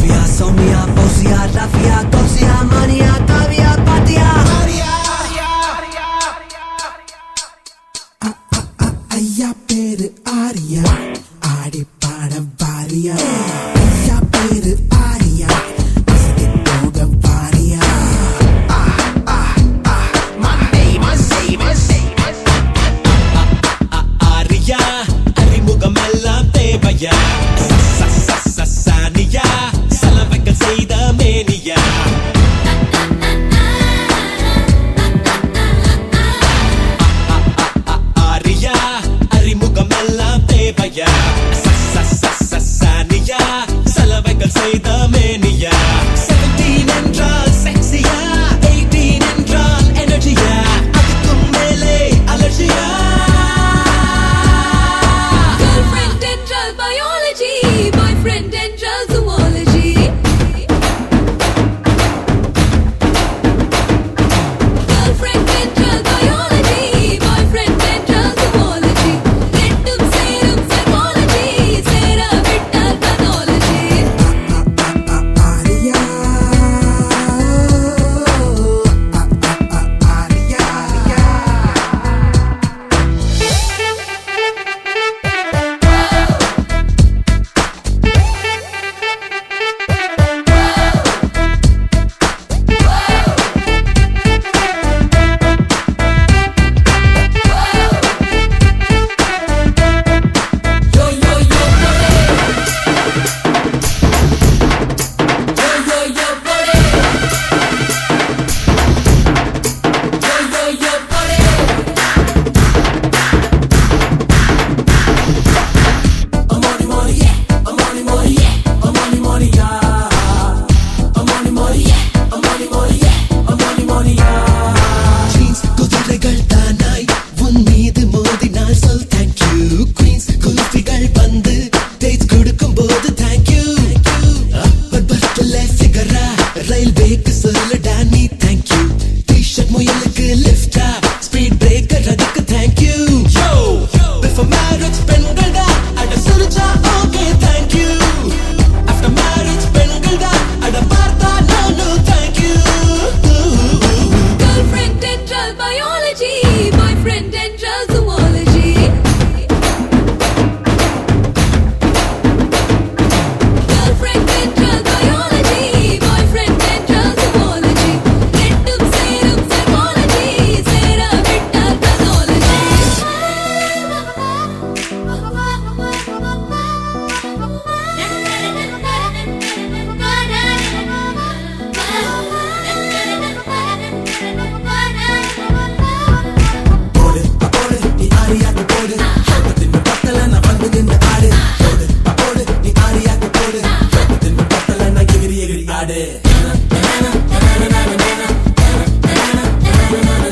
Sofia, Somia, Bosia, Rafia, Gosia, Mania, Kavia, Patia. ஐயா பேரு ஆரியா, ஆடி பாட வாரியா. ஐயா பேரு ஆரியா, அசதி போக வாரியா. ஆரியா அறிமுகமெல்லாம் தேவையா, சானியா சலவைகள் செய்த மேனியா. ஆரியா அறிமுகமெல்லாம் தேவையா, சானியா சலவைகள் செய்த மேனியா. 17 என்றால் செக்ஸியா, 18 என்றால் எனர்ஜியா, அதுக்கும் மேலே அலர்ஜியா. Girlfriend என்றால் biology, boyfriend என்றால் zoology. Girlfriend என்றால் biology, boyfriend என்றால் zoology. ரெண்டும் சேரும் psychology, சேராவிட்டால் pathology. Arya, Arya. Jeans குதிரைகள் தானாய் உன் மீது மோதினால் சொல் thank you. Queens குல்ஃபிகள் வந்து dates கொடுக்கும் போது thank you. அப்பர் பஸ்ல சிகரா ரயில்வேக்கு சொல்லுடா நீ thank you. T-shirt முயலுக்கு லிஃப்டா ஸ்பீட் பிரேக்கர் அதுக்கு thank you. Yo before marriage பெண்கள் தான் அட சுருச்சா okay thank you. After marriage பெண்கள் தான் அட பார்த்தா no thank you. Girlfriend என்றால் biology, boyfriend என்றால் zoology. Girlfriend என்றால் biology, boyfriend என்றால் zoology. ரெண்டும் சேரும் psychology, சேராவிட்டால் pathology. போடு போடு நீ ஆரியாக்கு போடு, சோகத்தின் பத்தல நான் வந்து நின்று ஆடு. போடு போடு நீ ஆரியாக்கு போடு, சோகத்தின் பத்தல நான் எகிரி எகிரி ஆடு.